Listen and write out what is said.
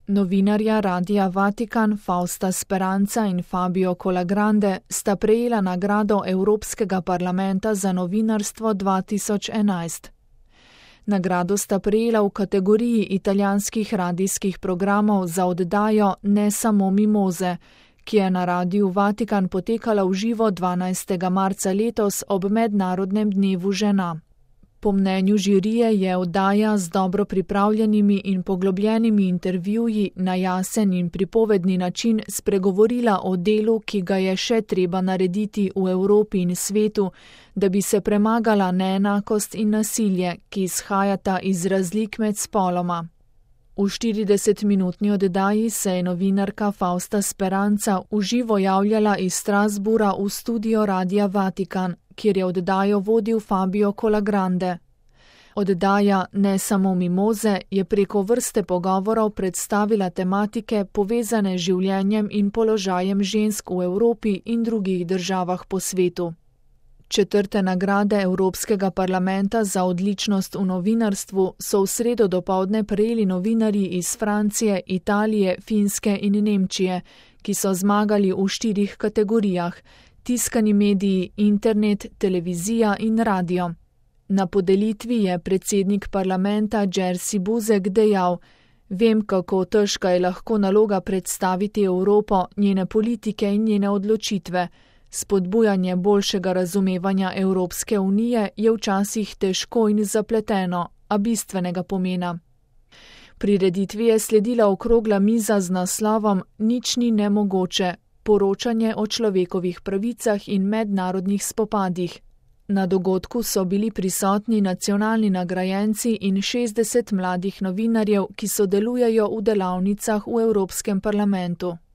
Novinarja Radia Vatikan Fausta Speranza in Fabio Colagrande sta prejela nagrado Evropskega parlamenta za novinarstvo 2011. Nagrado sta prejela v kategoriji italijanskih radijskih programov za oddajo Ne samo mimoze, ki je na Radiu Vatikan potekala v živo 12. marca letos ob Mednarodnem dnevu žena. Po mnenju žirije je oddaja z dobro pripravljenimi in poglobljenimi intervjuji na jasen in pripovedni način spregovorila o delu, ki ga je še treba narediti v Evropi in svetu, da bi se premagala neenakost in nasilje, ki izhajata iz razlik med spoloma. V 40-minutni oddaji se je novinarka Fausta Speranza v živo javljala iz Strasbourga v studio Radia Vatikan, kjer je oddajo vodil Fabio Colagrande. Oddaja Ne samo mimoze je preko vrste pogovorov predstavila tematike povezane z življenjem in položajem žensk v Evropi in drugih državah po svetu. 4. nagrade Evropskega parlamenta za odličnost v novinarstvu so v sredo dopoldne prejeli novinarji iz Francije, Italije, Finske in Nemčije, ki so zmagali v 4 kategorijah: tiskani mediji, internet, televizija in radio. Na podelitvi je predsednik parlamenta Jerzy Buzek dejal: "Vem, kako težka je lahko naloga predstaviti Evropo, njene politike in njene odločitve. Spodbujanje boljšega razumevanja Evropske unije je včasih težko in zapleteno, a bistvenega pomena." Prireditvi je sledila okrogla miza z naslovom Nič ni nemogoče, poročanje o človekovih pravicah in mednarodnih spopadih. Na dogodku so bili prisotni nacionalni nagrajenci in 60 mladih novinarjev, ki sodelujejo v delavnicah v Evropskem parlamentu.